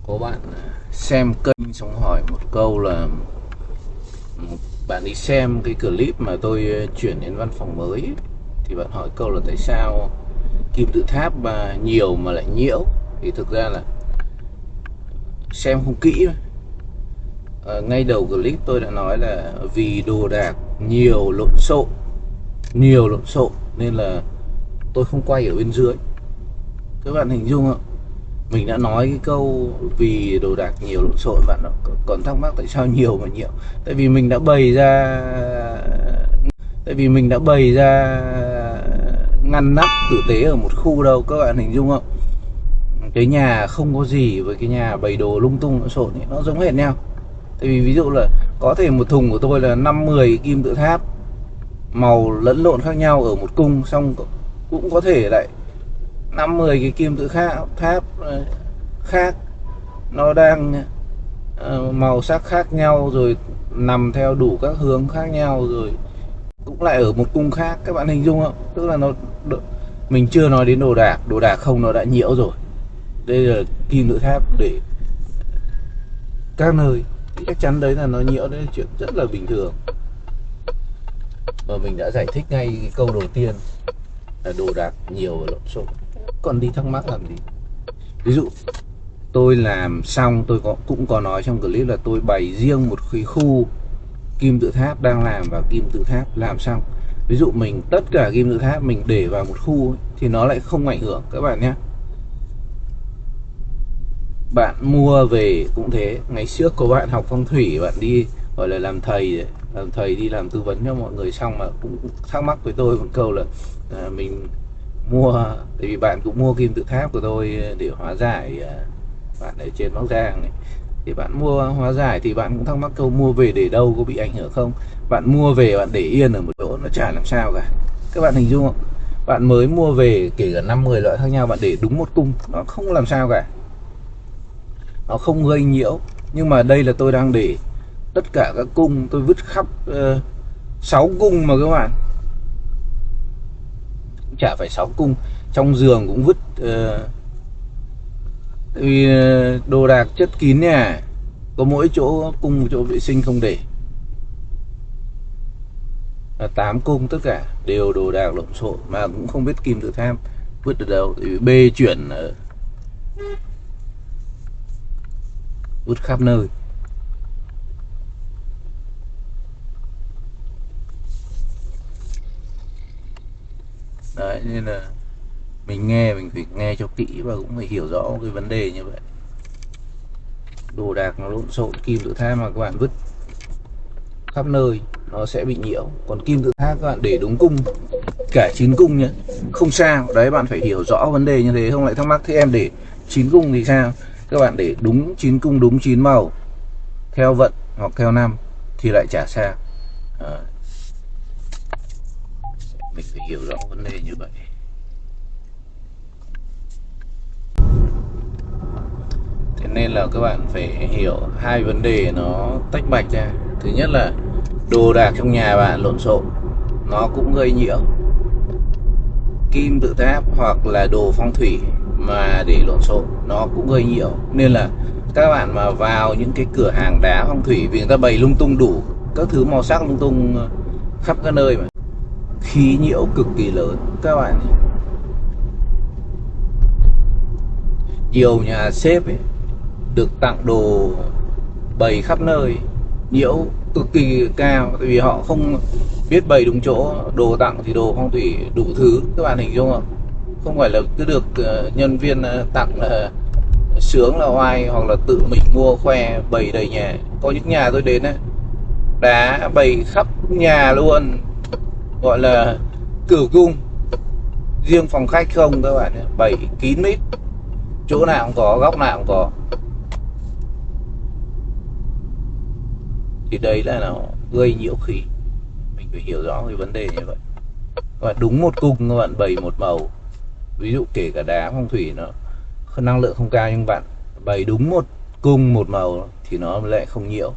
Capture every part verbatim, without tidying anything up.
Có bạn xem kênh xong hỏi một câu là bạn đi xem cái clip mà tôi chuyển đến văn phòng mới ấy, thì bạn hỏi câu là tại sao kim tự tháp mà nhiều mà lại nhiễu. Thì thực ra là xem không kỹ. À, ngay đầu clip tôi đã nói là vì đồ đạc nhiều lộn xộn nhiều lộn xộn nên là tôi không quay ở bên dưới. Các bạn hình dung không? Mình đã nói cái câu vì đồ đạc nhiều lộn xộn, bạn còn thắc mắc tại sao nhiều mà nhiều. Tại vì mình đã bày ra tại vì mình đã bày ra ngăn nắp tử tế ở một khu đâu. Các bạn hình dung không? Cái nhà không có gì với cái nhà bày đồ lung tung lộn xộn ấy, nó giống hệt nhau. Tại vì ví dụ là có thể một thùng của tôi là năm mười kim tự tháp màu lẫn lộn khác nhau ở một cung, xong cũng có thể lại năm mười cái kim tự tháp tháp khác nó đang uh, màu sắc khác nhau, rồi nằm theo đủ các hướng khác nhau, rồi cũng lại ở một cung khác. Các bạn hình dung không? Tức là nó mình chưa nói đến đồ đạc, đồ đạc không nó đã nhiễu rồi. Đây là kim tự tháp để các nơi, chắc chắn đấy là nó nhiễu, đấy là chuyện rất là bình thường. Và mình đã giải thích ngay cái câu đầu tiên là đồ đạc nhiều và lộn xộn, còn đi thắc mắc làm gì. Ví dụ tôi làm xong, tôi có, cũng có nói trong clip là tôi bày riêng một cái khu kim tự tháp đang làm và kim tự tháp làm xong. Ví dụ mình tất cả kim tự tháp mình để vào một khu ấy, thì nó lại không ảnh hưởng các bạn nhé. Bạn mua về cũng thế. Ngày trước có bạn học phong thủy, bạn đi gọi là làm thầy làm thầy đi làm tư vấn cho mọi người, xong mà cũng thắc mắc với tôi một câu là à, mình mua, tại vì bạn cũng mua kim tự tháp của tôi để hóa giải, à, bạn ở trên Bắc Giang này, thì bạn mua hóa giải thì bạn cũng thắc mắc câu mua về để đâu, có bị ảnh hưởng không. Bạn mua về bạn để yên ở một chỗ nó chả làm sao cả. Các bạn hình dung không? Bạn mới mua về kể cả năm mười loại khác nhau, bạn để đúng một cung nó không làm sao cả, nó không gây nhiễu. Nhưng mà đây là tôi đang để tất cả các cung, tôi vứt khắp uh, sáu cung mà các bạn, chả phải sáu cung, trong giường cũng vứt, uh, vì đồ đạc chất kín nhà, có mỗi chỗ cung chỗ vệ sinh không để, là tám cung tất cả đều đồ đạc lộn xộn mà cũng không biết kim tự tháp vứt ở đâu, thì bê chuyển uh, vứt khắp nơi. Đấy, nên là mình nghe mình phải nghe cho kỹ và cũng phải hiểu rõ cái vấn đề như vậy. Đồ đạc nó lộn xộn, kim tự tháp mà các bạn vứt khắp nơi nó sẽ bị nhiễu. Còn kim tự tháp các bạn để đúng cung, cả chín cung nhé, không sao. Đấy, bạn phải hiểu rõ vấn đề như thế, không lại thắc mắc thế em để chín cung thì sao. Các bạn để đúng chín cung, đúng chín màu theo vận hoặc theo năm thì lại chả sao. À, mình phải hiểu rõ vấn đề như vậy. Thế nên là các bạn phải hiểu hai vấn đề nó tách bạch ra. Thứ nhất là đồ đạc trong nhà bạn lộn xộn nó cũng gây nhiễu. Kim tự tháp hoặc là đồ phong thủy mà để lộn xộn nó cũng gây nhiễu. Nên là các bạn mà vào những cái cửa hàng đá phong thủy, vì người ta bày lung tung đủ các thứ màu sắc lung tung khắp các nơi, mà khí nhiễu cực kỳ lớn các bạn. Nhiều nhà sếp ấy được tặng đồ bày khắp nơi, nhiễu cực kỳ cao, tại vì họ không biết bày đúng chỗ. Đồ tặng thì đồ phong thủy đủ thứ, các bạn hình dung không? Không phải là cứ được nhân viên tặng là sướng là oai, hoặc là tự mình mua khoe bày đầy nhà. Có những nhà tôi đến ấy, đá bày khắp nhà luôn, gọi là cửu cung. Riêng phòng khách không các bạn, bày kín mít, chỗ nào cũng có, góc nào cũng có. Thì đấy là nó gây nhiễu khí. Mình phải hiểu rõ cái vấn đề như vậy. Và đúng một cung các bạn bày một màu, ví dụ kể cả đá phong thủy nó năng lượng không cao, nhưng bạn bày đúng một cung một màu thì nó lại không nhiễu.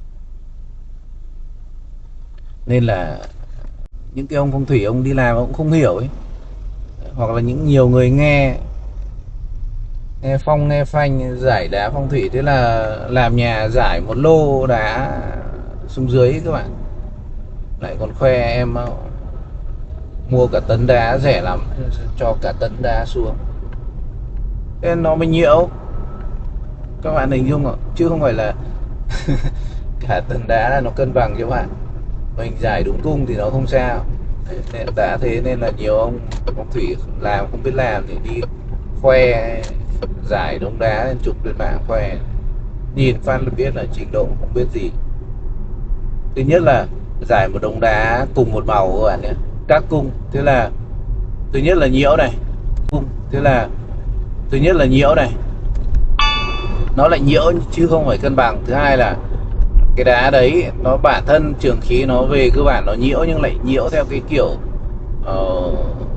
Nên là những cái ông phong thủy ông đi làm ông cũng không hiểu ấy, hoặc là những nhiều người nghe nghe phong nghe phanh giải đá phong thủy, thế là làm nhà giải một lô đá xuống dưới các bạn, lại còn khoe em mua cả tấn đá rẻ lắm, cho cả tấn đá xuống, thế nó mới nhiễu, các bạn hình dung không, chứ không phải là cả tấn đá là nó cân bằng cho bạn, mình giải đúng cung thì nó không sao. Nên đã thế nên là nhiều ông phong thủy làm không biết làm thì đi khoe giải đống đá lên chụp lên mạng khoe, nhìn phát là biết là trình độ không biết gì. Thứ nhất là giải một đống đá cùng một màu các bạn nhé, các cung, thế là thứ nhất là nhiễu này, cung, thế là thứ nhất là nhiễu này, nó lại nhiễu chứ không phải cân bằng. Thứ hai là cái đá đấy nó bản thân trường khí nó về cơ bản nó nhiễu, nhưng lại nhiễu theo cái kiểu uh,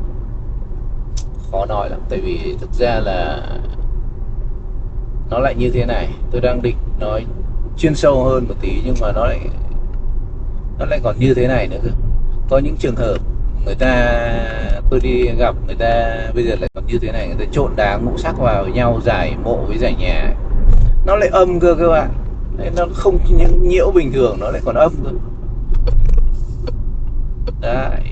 khó nói lắm, tại vì thực ra là nó lại như thế này. Tôi đang định nói chuyên sâu hơn một tí nhưng mà nó lại nó lại còn như thế này nữa cơ. Có những trường hợp người ta, tôi đi gặp người ta bây giờ lại còn như thế này, người ta trộn đá ngũ sắc vào với nhau, giải mộ với giải nhà, nó lại âm cơ các bạn. Đấy, nó không những nhiễu bình thường, nó lại còn âm cơ. Đấy.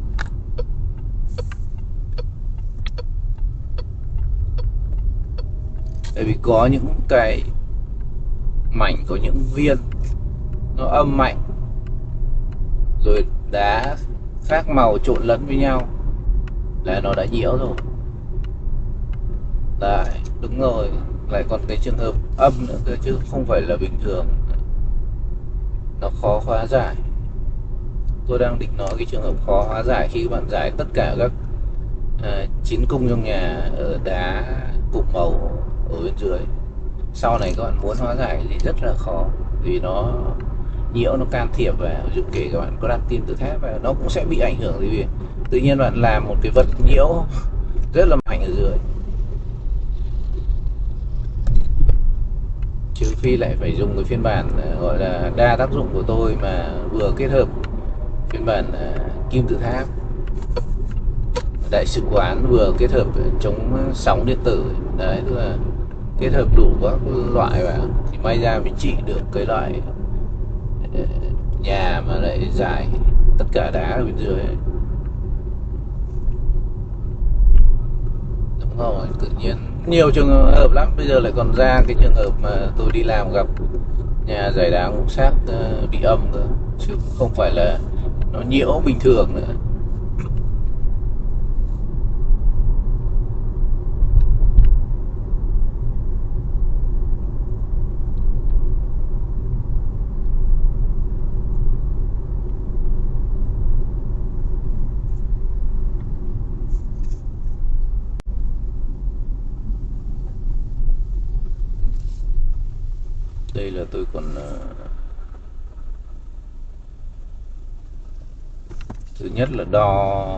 Tại vì có những cái mảnh, có những viên nó âm mạnh, rồi đá khác màu trộn lẫn với nhau là nó đã nhiễu rồi. Đấy, đúng rồi, lại còn cái trường hợp âm nữa cơ, chứ không phải là bình thường, nó khó hóa giải. Tôi đang định nói cái trường hợp khó hóa giải khi các bạn giải tất cả các à, chín cung trong nhà ở đá cùng màu ở bên dưới. Sau này các bạn muốn hóa giải thì rất là khó, vì nó nhiễu, nó can thiệp vào, ví dụ kể các bạn có đặt kim tự tháp vào nó cũng sẽ bị ảnh hưởng, vì tự nhiên bạn làm một cái vật nhiễu rất là mạnh ở dưới, trừ phi lại phải dùng cái phiên bản gọi là đa tác dụng của tôi, mà vừa kết hợp phiên bản kim tự tháp đại sứ quán, vừa kết hợp chống sóng điện tử. Đấy, tức là kết hợp đủ các loại vào thì may ra mới trị được cái loại nhà mà lại giải tất cả đá ở bên dưới. Đúng rồi, tự nhiên nhiều trường hợp lắm. Bây giờ lại còn ra cái trường hợp mà tôi đi làm gặp nhà giải đá ngũ sắc bị âm cơ, chứ không phải là nó nhiễu bình thường nữa. Đây là tôi còn uh, thứ nhất là đo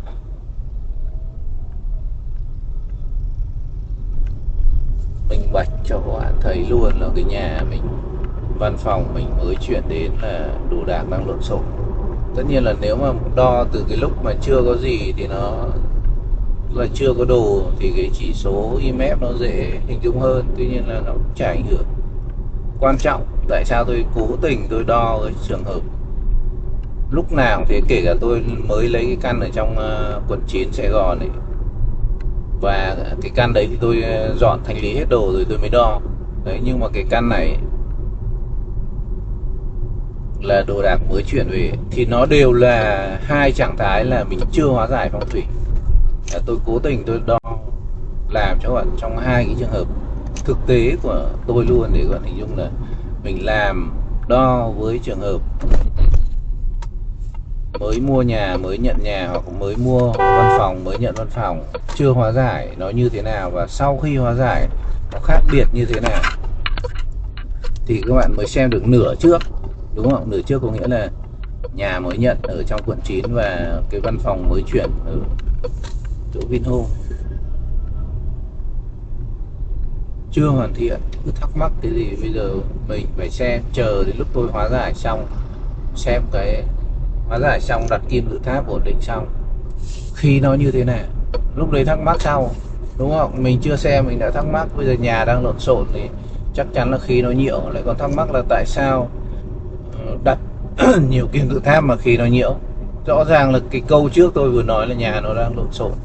minh bạch cho các bạn thấy luôn là cái nhà mình, văn phòng mình mới chuyển đến là đồ đạc đang lộn xộn. Tất nhiên là nếu mà đo từ cái lúc mà chưa có gì thì nó là chưa có đồ thì cái chỉ số i em ép nó dễ hình dung hơn, tuy nhiên là nó cũng chả ảnh hưởng. Quan trọng tại sao tôi cố tình tôi đo cái trường hợp lúc nào thế, kể cả tôi mới lấy cái căn ở trong uh, quận chín Sài Gòn ấy, và cái căn đấy thì tôi dọn thành lý hết đồ rồi tôi mới đo đấy, nhưng mà cái căn này là đồ đạc mới chuyển về thì nó đều là hai trạng thái là mình chưa hóa giải phong thủy. Tôi cố tình tôi đo làm cho bạn trong hai cái trường hợp thực tế của tôi luôn, để các bạn hình dung là mình làm đo với trường hợp mới mua nhà, mới nhận nhà, hoặc mới mua văn phòng, mới nhận văn phòng, chưa hóa giải nó như thế nào, và sau khi hóa giải nó khác biệt như thế nào, thì các bạn mới xem được nửa trước, đúng không? Nửa trước có nghĩa là nhà mới nhận ở trong quận chín và cái văn phòng mới chuyển ở chỗ Vinhome chưa hoàn thiện. Cứ thắc mắc cái gì bây giờ mình phải xem, chờ đến lúc tôi hóa giải xong, xem cái hóa giải xong, đặt kim tự tháp ổn định xong khi nó như thế nào, lúc đấy thắc mắc sau. đúng không? Mình chưa xem mình đã thắc mắc, bây giờ nhà đang lộn xộn thì chắc chắn là khí nó nhiễu, lại còn thắc mắc là tại sao ờ, đặt nhiều kim tự tháp mà khí nó nhiễu. Rõ ràng là cái câu trước tôi vừa nói là nhà nó đang lộn xộn.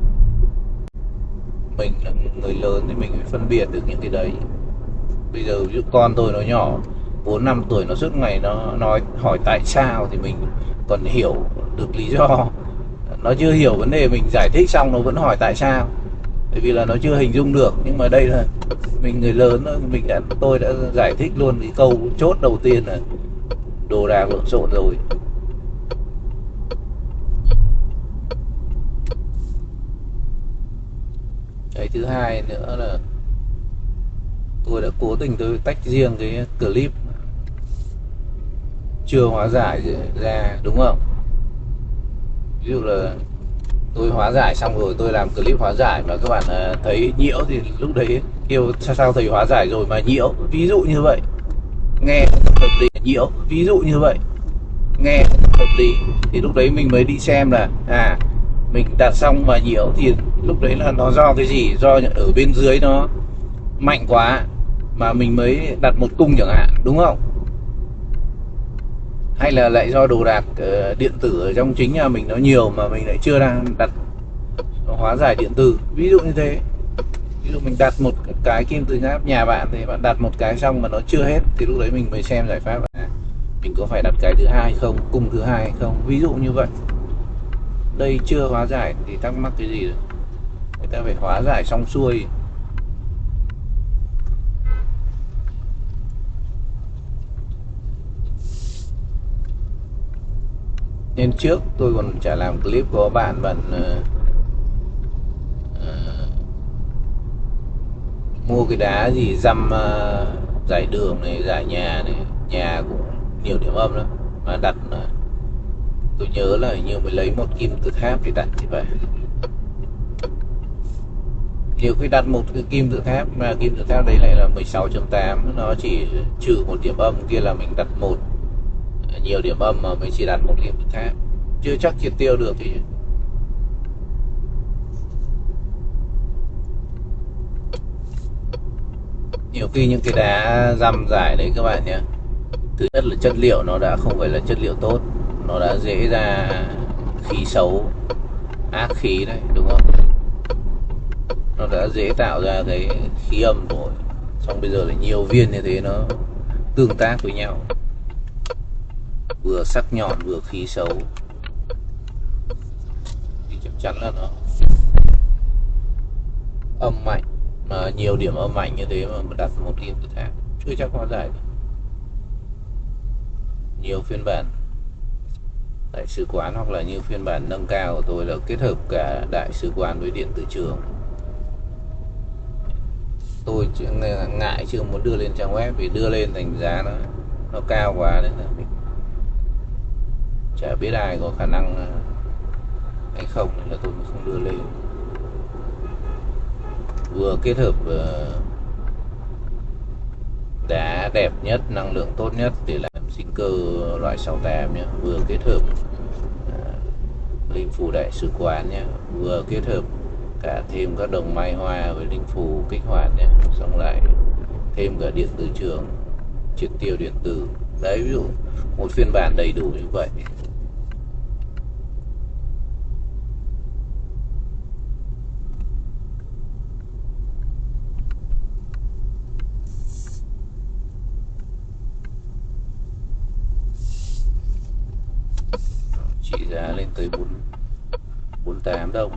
Mình là người lớn thì mình phải phân biệt được những cái đấy. Bây giờ ví dụ con tôi nó nhỏ bốn năm tuổi, nó suốt ngày nó nói hỏi tại sao thì mình còn hiểu được lý do. Nó chưa hiểu vấn đề mình giải thích xong nó vẫn hỏi tại sao, bởi vì là nó chưa hình dung được. Nhưng mà đây là mình người lớn thôi, mình đã tôi đã giải thích luôn cái câu chốt đầu tiên là đồ đạc lộn xộn rồi. Cái thứ hai nữa là tôi đã cố tình tôi tách riêng cái clip chưa hóa giải ra, đúng không? Ví dụ là tôi hóa giải xong rồi, tôi làm clip hóa giải mà các bạn thấy nhiễu thì lúc đấy kêu sao sao thầy hóa giải rồi mà nhiễu, ví dụ như vậy, nghe hợp lý. Nhiễu ví dụ như vậy, nghe hợp lý, thì lúc đấy mình mới đi xem là à mình đặt xong mà nhiễu thì lúc đấy là nó do cái gì, do ở bên dưới nó mạnh quá mà mình mới đặt một cung chẳng hạn, đúng không? Hay là lại do đồ đạc uh, điện tử ở trong chính nhà mình nó nhiều mà mình lại chưa đang đặt hóa giải điện tử, ví dụ như thế. Ví dụ mình đặt một cái kim tự tháp nhà bạn thì bạn đặt một cái xong mà nó chưa hết thì lúc đấy mình mới xem giải pháp là mình có phải đặt cái thứ hai không, cung thứ hai hay không, ví dụ như vậy. Đây chưa hóa giải thì thắc mắc cái gì rồi, người ta phải hóa giải xong xuôi. Nên trước tôi còn chả làm clip có bạn bạn uh, uh, mua cái đá gì dăm uh, giải đường này, giải nhà này, nhà cũng nhiều điểm âm lắm mà đặt uh, tôi nhớ là hình như mới lấy một kim tự tháp thì đặt thì vậy. Nhiều khi đặt một cái kim tự tháp mà kim tự tháp đấy lại là mười sáu chấm tám, nó chỉ trừ một điểm âm, kia là mình đặt một nhiều điểm âm mà mình chỉ đặt một kim tự tháp, chưa chắc triệt tiêu được. Thì nhiều khi những cái đá răm giải đấy các bạn nhé, thứ nhất là chất liệu nó đã không phải là chất liệu tốt, nó đã dễ ra khí xấu, ác khí đấy, đúng không? Nó đã dễ tạo ra cái khí âm rồi, xong bây giờ lại nhiều viên như thế nó tương tác với nhau, vừa sắc nhọn vừa khí xấu thì chắc chắn là nó âm mạnh. Mà nhiều điểm âm mạnh như thế mà đặt một kim tự tháp chưa chắc hóa giải được. Nhiều phiên bản đại sứ quán hoặc là như phiên bản nâng cao của tôi là kết hợp cả đại sứ quán với điện tử trường. Tôi ngại chưa muốn đưa lên trang web vì đưa lên thành giá nó nó cao quá, nên là mình chả biết ai có khả năng hay không, nên là tôi mới không đưa lên. Vừa kết hợp đá đẹp nhất, năng lượng tốt nhất để làm sinh cơ loại sáu tám nhé, vừa kết hợp linh phù đại sứ quán nhé, vừa kết hợp cả thêm các đồng mai hoa với linh phù kích hoạt nhé, xong lại thêm cả điện tử trường, triệt tiêu điện tử. Đấy, ví dụ một phiên bản đầy đủ như vậy. Trị giá lên tới bốn bốn tám đồng.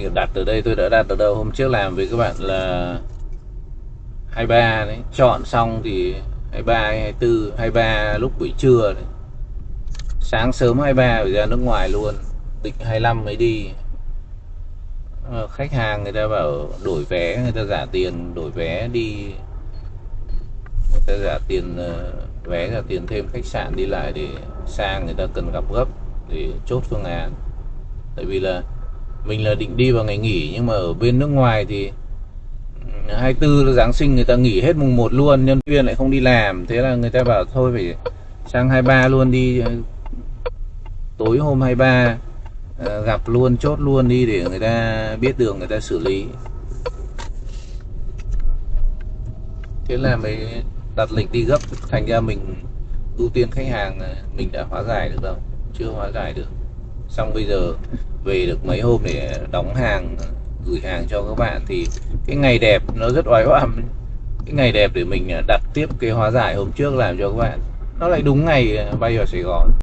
mình đặt ở đây, tôi đã đặt ở đâu hôm trước làm với các bạn là hai mươi ba đấy, chọn xong thì hai mươi ba, hai mươi tư, hai mươi ba lúc buổi trưa đấy. Sáng sớm hai mươi ba phải ra nước ngoài luôn, định hai mươi lăm mới đi. Ờ, khách hàng người ta bảo đổi vé, người ta giả tiền đổi vé đi, người ta giả tiền uh, vé, giả tiền thêm khách sạn đi lại để sang, người ta cần gặp gấp để chốt phương án. Tại vì là mình là định đi vào ngày nghỉ, nhưng mà ở bên nước ngoài thì hai mươi tư là Giáng sinh, người ta nghỉ hết mùng một luôn, nhân viên lại không đi làm, thế là người ta bảo thôi phải sang hai mươi ba luôn đi, tối hôm hai mươi ba gặp luôn, chốt luôn đi để người ta biết đường, người ta xử lý. Thế là mới đặt lịch đi gấp, thành ra mình ưu tiên khách hàng mình đã hóa giải được đâu, chưa hóa giải được. Xong bây giờ về được mấy hôm để đóng hàng, gửi hàng cho các bạn thì cái ngày đẹp nó rất oái oăm. Cái ngày đẹp để mình đặt tiếp cái hóa giải hôm trước làm cho các bạn, nó lại đúng ngày bay vào Sài Gòn.